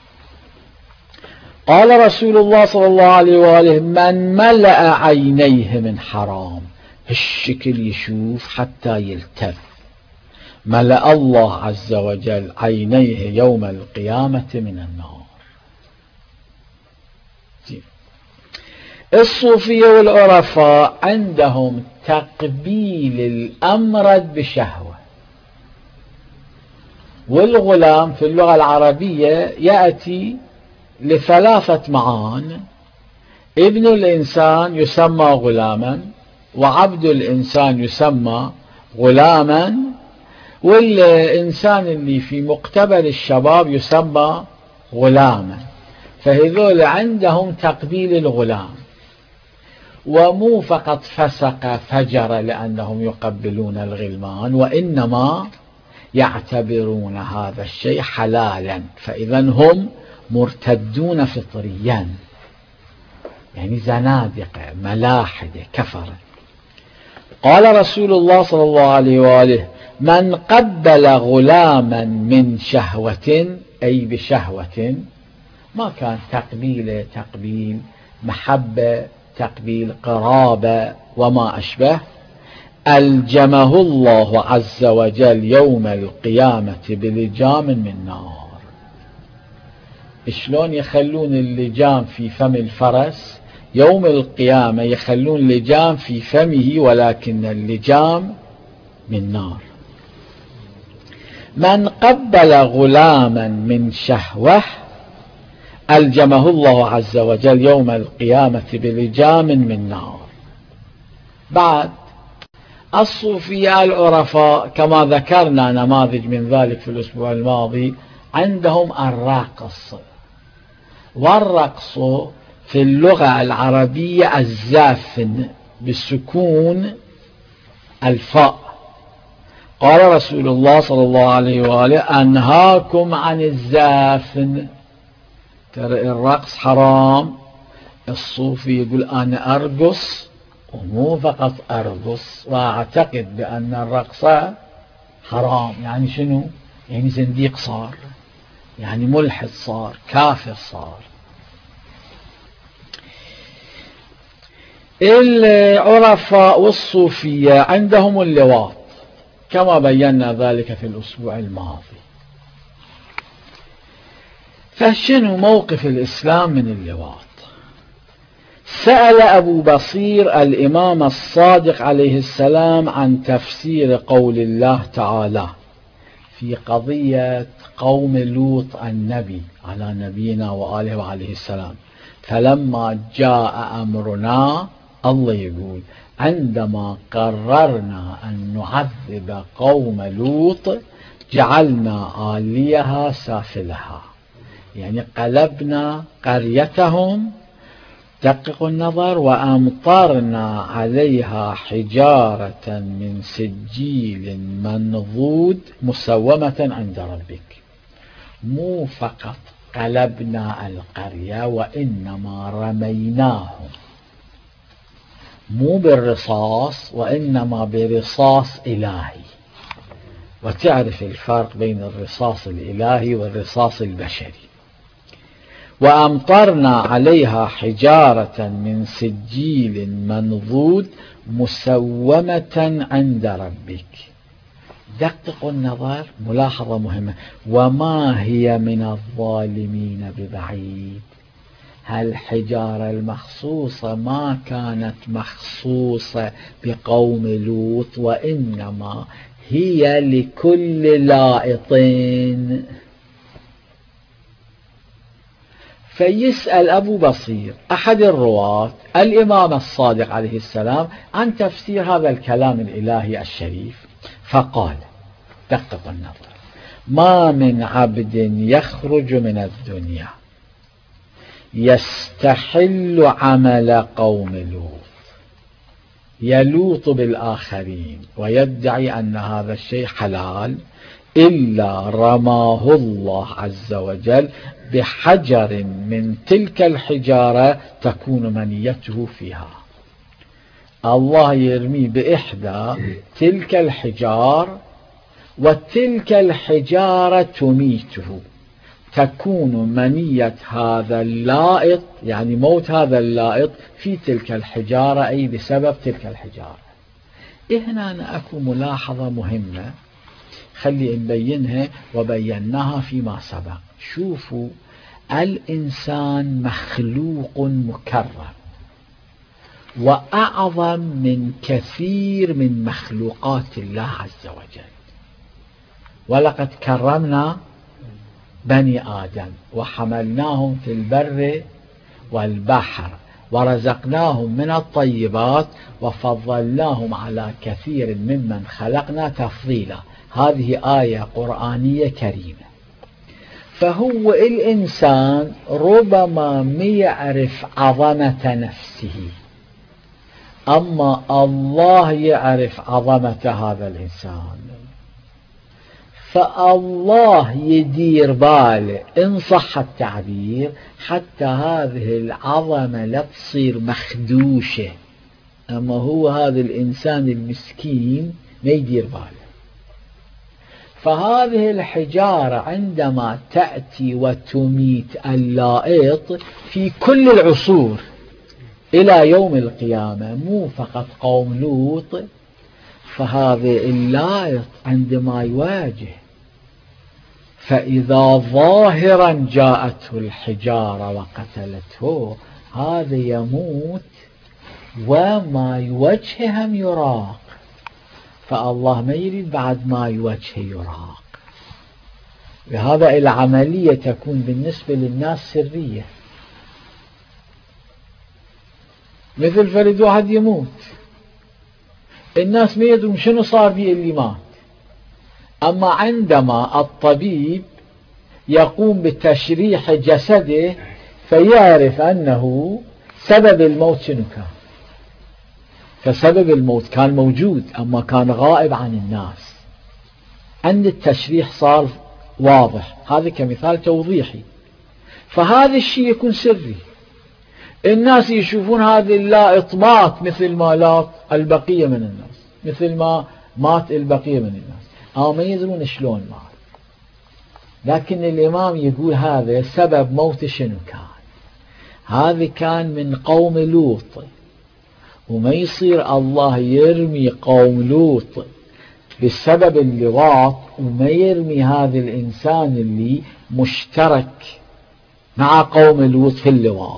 قال رسول الله صلى الله عليه وآله: من ملأ عينيه من حرام، الشكل يشوف حتى يلتف، ملأ الله عز وجل عينيه يوم القيامة من النار. الصوفية والعرفاء عندهم تقبيل الأمرد بشهوة. والغلام في اللغة العربية يأتي لثلاثة معان: ابن الإنسان يسمى غلاما، وعبد الإنسان يسمى غلاما، والإنسان اللي في مقتبل الشباب يسمى غلاما. فهذول عندهم تقبيل الغلام. ومو فقط فسق فجر لأنهم يقبلون الغلمان، وإنما يعتبرون هذا الشيء حلالا، فإذا هم مرتدون فطريا، يعني زنادقة ملاحدة كفرة. قال رسول الله صلى الله عليه وآله: من قبل غلاما من شهوة، أي بشهوة، ما كان تقبيل تقبيل محبة، تقبيل قرابة وما أشبه، ألجمه الله عز وجل يوم القيامة بلجام من نار. شلون يخلون اللجام في فم الفرس؟ يوم القيامة يخلون لجام في فمه، ولكن اللجام من نار. من قبل غلاما من شهوة ألجمه الله عز وجل يوم القيامة بلجام من نار. بعد الصوفية العرفاء كما ذكرنا نماذج من ذلك في الأسبوع الماضي، عندهم الرقص، والرقص في اللغة العربية الزافن بسكون الفاء. قال رسول الله صلى الله عليه وآله: أنهاكم عن الزافن. ترى الرقص حرام. الصوفي يقول أنا أرقص، ومو فقط أرقص، وأعتقد بأن الرقص حرام. يعني شنو؟ يعني زنديق صار، يعني ملحد صار، كافر صار. العرفاء والصوفية عندهم اللواط كما بينا ذلك في الأسبوع الماضي. فشنو موقف الإسلام من اللواط؟ سأل أبو بصير الإمام الصادق عليه السلام عن تفسير قول الله تعالى في قضية قوم لوط النبي على نبينا وآله وعليه السلام: فلما جاء أمرنا، الله يقول عندما قررنا أن نعذب قوم لوط جعلنا عاليها سافلها، يعني قلبنا قريتهم، دققوا النظر، وأمطرنا عليها حجارة من سجيل منضود مسومة عند ربك. مو فقط قلبنا القرية، وإنما رميناهم، مو بالرصاص وإنما برصاص إلهي. وتعرف الفرق بين الرصاص الإلهي والرصاص البشري. وأمطرنا عليها حجارة من سجيل منضود مسومة عند ربك. دققوا النظر، ملاحظة مهمة: وما هي من الظالمين ببعيد. هالحجارة المخصوصة ما كانت مخصوصة بقوم لوط، وإنما هي لكل لائطين. فيسأل أبو بصير أحد الرواة الإمام الصادق عليه السلام عن تفسير هذا الكلام الإلهي الشريف، فقال: دقق النظر: ما من عبد يخرج من الدنيا يستحل عمل قوم لوط، يلوط بالآخرين ويدعي أن هذا الشيء حلال، إلا رماه الله عز وجل بحجر من تلك الحجارة تكون منيته فيها. الله يرمي بإحدى تلك الحجار، وتلك الحجارة تميته، تكون منية هذا اللائط، يعني موت هذا اللائط في تلك الحجارة، أي بسبب تلك الحجارة. هنا أكو ملاحظة مهمة، خلي نبينها وبيناها فيما سبق. شوفوا، الإنسان مخلوق مكرم، وأعظم من كثير من مخلوقات الله عز وجل. ولقد كرمنا بني آدم وحملناهم في البر والبحر ورزقناهم من الطيبات وفضلناهم على كثير ممن خلقنا تفضيلا. هذه آية قرآنية كريمة. فهو الإنسان ربما ما يعرف عظمة نفسه، أما الله يعرف عظمة هذا الإنسان، فالله يدير باله إن صح التعبير حتى هذه العظمة لا تصير مخدوشة. أما هو هذا الإنسان المسكين ما يدير باله. فهذه الحجارة عندما تأتي وتميت اللائط في كل العصور إلى يوم القيامة، مو فقط قوم لوط، فهذا اللائط عندما يواجه فإذا ظاهرا جاءته الحجارة وقتلته، هذا يموت وما يوجهه هم يراق. فالله ما يريد بعد ما يوجهه يراق. لهذا العملية تكون بالنسبة للناس سرية، مثل فرد واحد يموت الناس ما يدرون شنو صار به اللي مات. أما عندما الطبيب يقوم بتشريح جسده فيعرف أنه سبب الموت شنو كان، فسبب الموت كان موجود أما كان غائب عن الناس. عند التشريح صار واضح، هذا كمثال توضيحي. فهذا الشيء يكون سري، الناس يشوفون هذا اللائط مات مثل ما لاط البقية من الناس، مثل ما مات البقية من الناس، أو ما يدرون شلون مات. لكن الإمام يقول هذا سبب موت شنو كان. هذا كان من قوم لوط، وما يصير الله يرمي قوم لوط بسبب اللواط وما يرمي هذا الإنسان اللي مشترك مع قوم لوط في اللواط.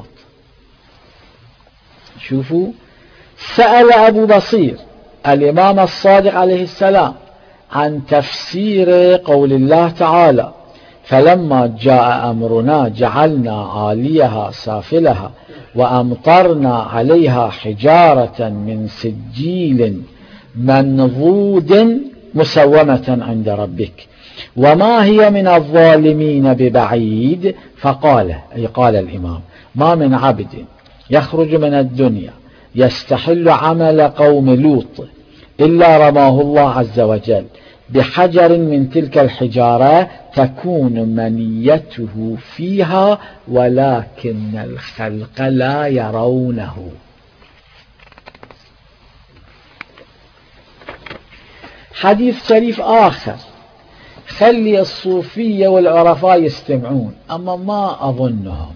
شوفوا، سأل أبو بصير الإمام الصادق عليه السلام عن تفسير قول الله تعالى: فلما جاء أمرنا جعلنا عاليها سافلها وأمطرنا عليها حجارة من سجيل منضود مسومة عند ربك وما هي من الظالمين ببعيد. فقال، أي قال الإمام: ما من عبد يخرج من الدنيا يستحل عمل قوم لوط إلا رماه الله عز وجل بحجر من تلك الحجارة تكون منيته فيها ولكن الخلق لا يرونه. حديث شريف آخر، خلي الصوفية والعرفاء يستمعون، أما ما أظنهم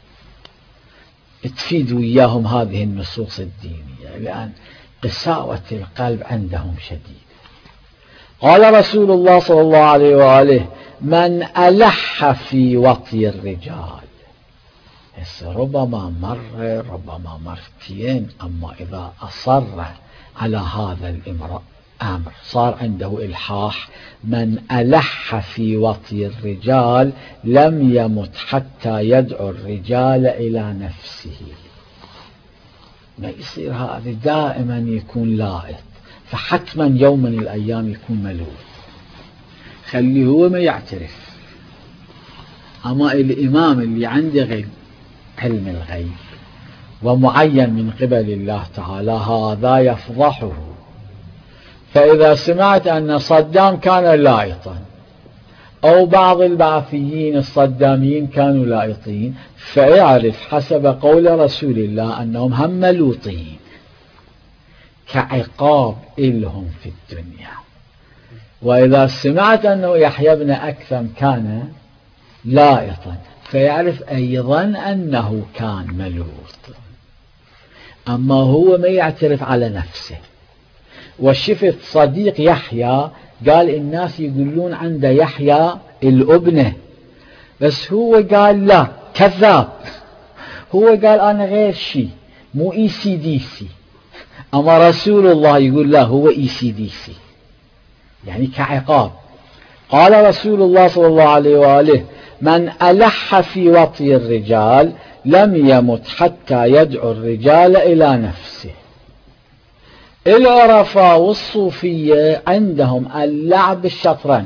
تفيد وياهم هذه النصوص الدينية، لأن قساوة القلب عندهم شديد. قال رسول الله صلى الله عليه وآله: من ألح في وطي الرجال. ربما ربما مرتين، أما إذا أصر على هذا الأمر صار عنده إلحاح. من ألح في وطي الرجال لم يمت حتى يدعو الرجال إلى نفسه. ما يصير هذا دائما يكون لائط، فحتما يوم من الأيام يكون ملول. خليه هو ما يعترف. أما الإمام اللي عنده علم الغيب ومعين من قبل الله تعالى، هذا يفضحه. فإذا سمعت أن صدام كان لائطا أو بعض البعثيين الصداميين كانوا لائطين، فيعرف حسب قول رسول الله أنهم هم ملوطين كعقاب إلهم في الدنيا. وإذا سمعت أنه يحيى بن أكثم كان لائطا، فيعرف أيضا أنه كان ملوط، أما هو ما يعترف على نفسه. وشفت صديق يحيى قال الناس يقولون عند يحيى الابنة، بس هو قال لا، كذاب. هو قال أنا غير شيء، مو ECDC. أما رسول الله يقول لا، هو ECDC، يعني كعقاب. قال رسول الله صلى الله عليه وآله: من ألح في وطي الرجال لم يمت حتى يدعو الرجال إلى نفسه. العرفاء والصوفية عندهم اللعب بالشطرنج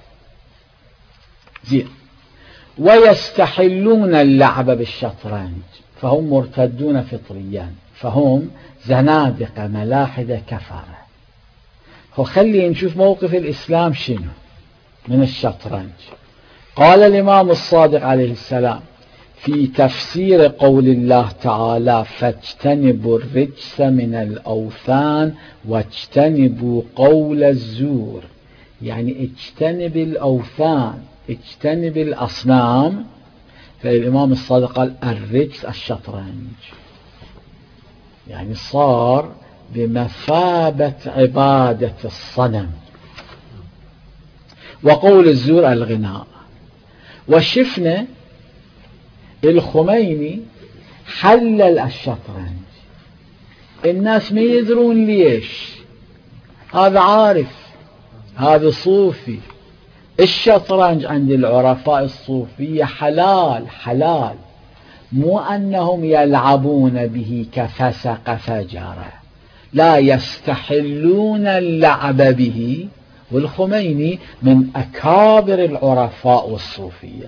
زين، ويستحلون اللعب بالشطرنج، فهم مرتدون فطريا. فهم زنادقة ملاحدة كفرة. خلي نشوف موقف الإسلام شنو من الشطرنج. قال الإمام الصادق عليه السلام في تفسير قول الله تعالى فاجتنبوا الرجس من الأوثان واجتنبوا قول الزور، يعني اجتنب الأوثان، اجتنب الأصنام. فالإمام الصادق قال الرجس الشطرنج، يعني صار بمثابة عبادة الصنم. وقول الزور الغناء. وشفنا الخميني حلل الشطرنج، الناس ما يدرون ليش، هذا عارف، هذا صوفي. الشطرنج عند العرفاء الصوفية حلال حلال، مو أنهم يلعبون به كفسق فجرة، لا، يستحلون اللعب به. والخميني من أكابر العرفاء والصوفية.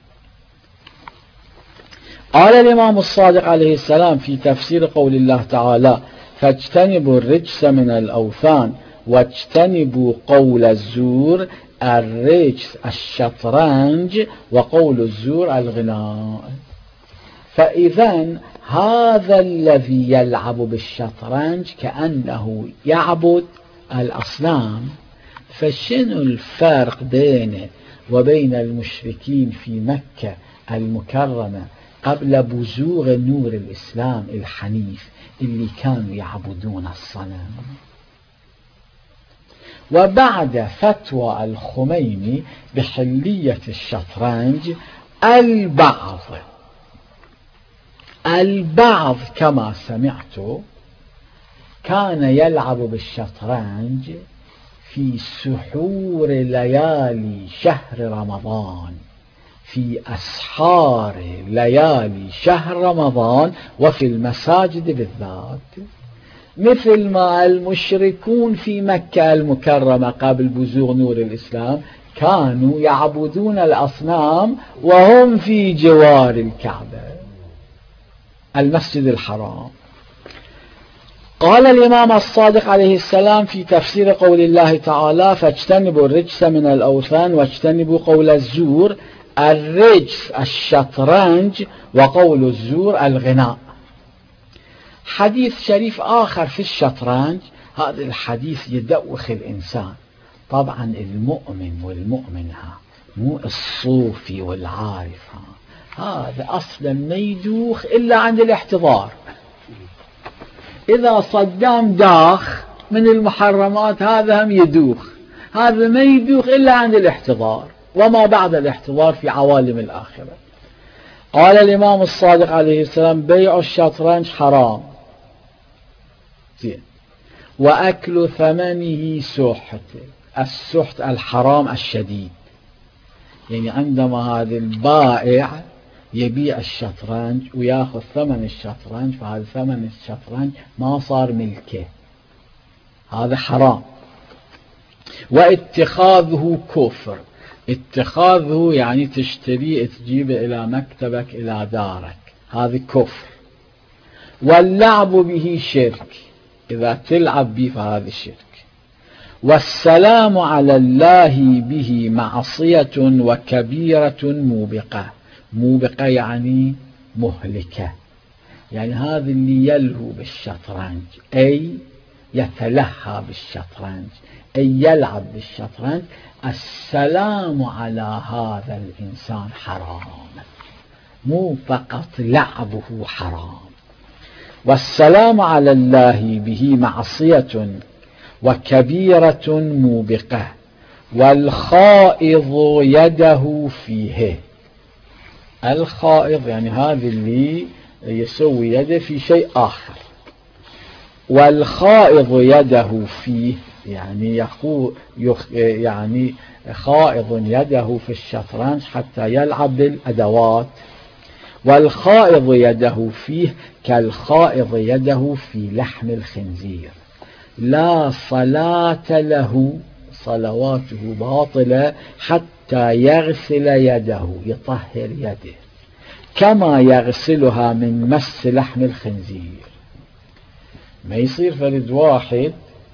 قال الإمام الصادق عليه السلام في تفسير قول الله تعالى فاجتنبوا الرجس من الأوثان واجتنبوا قول الزور، الرجس الشطرنج وقول الزور الغناء. فإذا هذا الذي يلعب بالشطرنج كأنه يعبد الأصنام. فشنو الفرق بينه وبين المشركين في مكة المكرمة قبل بزوغ نور الإسلام الحنيف اللي كانوا يعبدون الصنم؟ وبعد فتوى الخميني بحلية الشطرنج، البعض كما سمعت كان يلعب بالشطرنج في سحور ليالي شهر رمضان، في أسحار ليالي شهر رمضان، وفي المساجد بالذات، مثل ما المشركون في مكة المكرمة قبل بزوغ نور الإسلام كانوا يعبدون الأصنام وهم في جوار الكعبة المسجد الحرام. قال الإمام الصادق عليه السلام في تفسير قول الله تعالى فاجتنبوا الرجس من الأوثان واجتنبوا قول الزور، الرجس الشطرنج وقول الزور الغناء. حديث شريف آخر في الشطرنج، هذا الحديث يدوخ الإنسان. طبعا المؤمن والمؤمنة، مو الصوفي والعارف، هذا أصلا ما يدوخ إلا عند الاحتضار. إذا صدام داخ من المحرمات هذا هم يدوخ، هذا ما يدوخ إلا عند الاحتضار، وما بعد الاحتضار في عوالم الآخرة. قال الإمام الصادق عليه السلام بيع الشطرنج حرام، وأكل ثمنه سحت. السحت الحرام الشديد، يعني عندما هذا البائع يبيع الشطرنج وياخذ ثمن الشطرنج، فهذا ثمن الشطرنج ما صار ملكه، هذا حرام. واتخاذه كفر، اتخاذه يعني تشتريه تجيبه إلى مكتبك إلى دارك، هذا كفر. واللعب به شرك، إذا تلعب به فهذا شرك. والسلام على الله به معصية وكبيرة موبقة. موبقة يعني مهلكة، يعني هذا اللي يلهو بالشطرنج أي يتلهى بالشطرنج أي يلعب بالشطرنج، السلام على هذا الإنسان حرام، مو فقط لعبه حرام. والسلام على الله به معصية وكبيرة موبقة. والخائض يده فيه، الخائض يعني هذا اللي يسوي يده في شيء آخر. والخائض يده فيه يعني يعني خائض يده في الشطرنج حتى يلعب بالأدوات. والخائض يده فيه كالخائض يده في لحم الخنزير، لا صلاة له، صلواته باطلة حتى يغسل يده، يطهر يده كما يغسلها من مس لحم الخنزير. ما يصير فرد واحد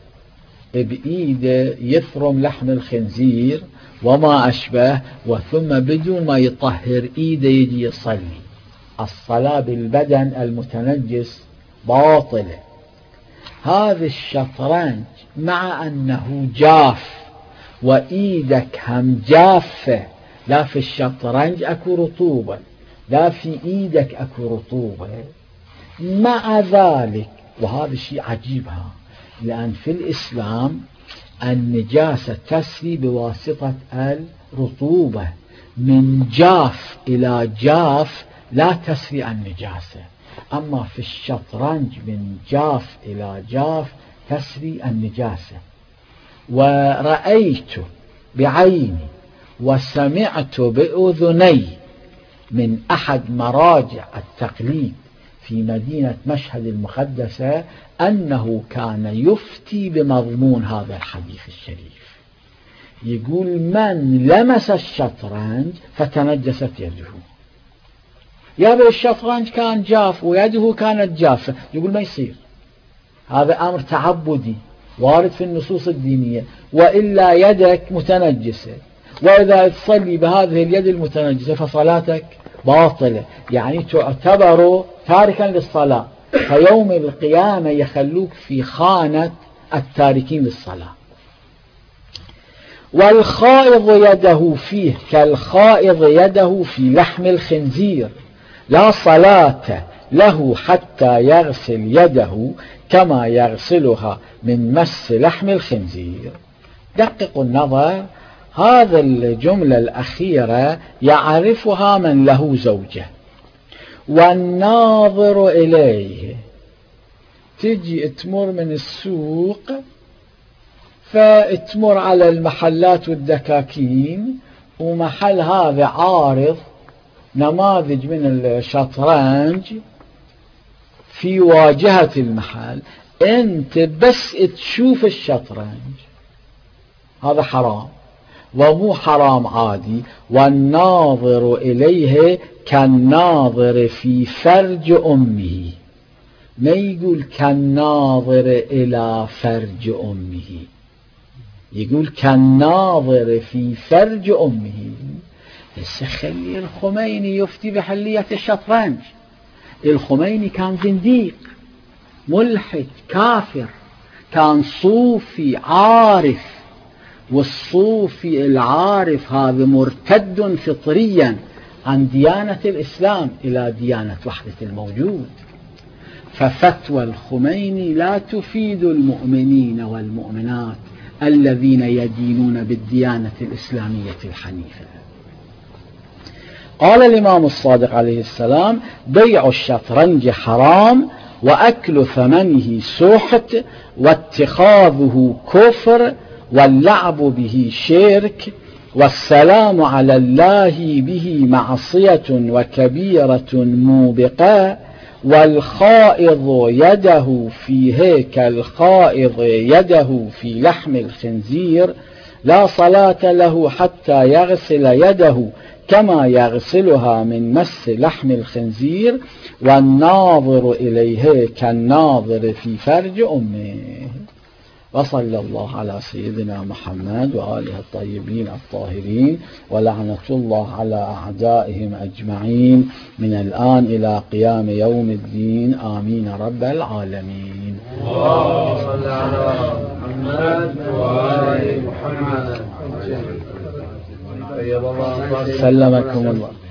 بإيده يثرم لحم الخنزير وما أشبه وثم بدون ما يطهر إيده يجي يصلي. الصلاة بالبدن المتنجس باطلة. هذا الشطرنج مع أنه جاف وإيدك هم جافة، لا في الشطرنج أكو رطوبة لا في إيدك أكو رطوبة، مع ذلك وهذا الشيء عجيب، لأن في الإسلام النجاسة تسري بواسطة الرطوبة، من جاف إلى جاف لا تسري النجاسة، أما في الشطرنج من جاف إلى جاف تسري النجاسة. ورأيت بعيني وسمعت بأذني من أحد مراجع التقليد في مدينة مشهد المقدسة أنه كان يفتي بمضمون هذا الحديث الشريف، يقول من لمس الشطرنج فتنجست يده. يا الشطرنج كان جاف ويده كانت جافة، يقول ما يصير، هذا أمر تعبدي وارد في النصوص الدينية، وإلا يدك متنجسة، وإذا تصلي بهذه اليد المتنجسة فصلاتك باطلة، يعني تعتبر تاركا للصلاة، فيوم القيامة يخلوك في خانة التاركين للصلاة. والخائض يده فيه كالخائض يده في لحم الخنزير، لا صلاة له حتى يغسل يده كما يغسلها من مس لحم الخنزير. دققوا النظر، هذا الجملة الأخيرة يعرفها من له زوجة. والناظر إليه، تجي تمر من السوق فتمر على المحلات والدكاكين ومحل هذا عارض نماذج من الشطرنج في واجهة المحل، انت بس تشوف الشطرنج هذا حرام ومو حرام عادي. والناظر إليه كالناظر في فرج أمه، ما يقول كالناظر إلى فرج أمه، يقول كالناظر في فرج أمه. بس خلي الخميني يفتي بحلية الشطرنج. الخميني كان زنديق ملحد كافر، كان صوفي عارف، والصوفي العارف هذا مرتد فطريا عن ديانة الإسلام إلى ديانة وحدة الموجود. ففتوى الخميني لا تفيد المؤمنين والمؤمنات الذين يدينون بالديانة الإسلامية الحنيفة. قال الإمام الصادق عليه السلام: بيع الشطرنج حرام، وأكل ثمنه سحت، واتخاذه كفر، واللعب به شرك، والسلام على الله به معصية وكبيرة موبقة، والخائض يده فيه كالخائض يده في لحم الخنزير، لا صلاة له حتى يغسل يده كما يغسلها من مس لحم الخنزير، والناظر إليه كالناظر في فرج أمه. وصلى الله على سيدنا محمد وآله الطيبين الطاهرين، ولعنة الله على أعدائهم أجمعين من الآن إلى قيام يوم الدين، آمين رب العالمين. اللهم صل على محمد وآل محمد. سلمكم الله.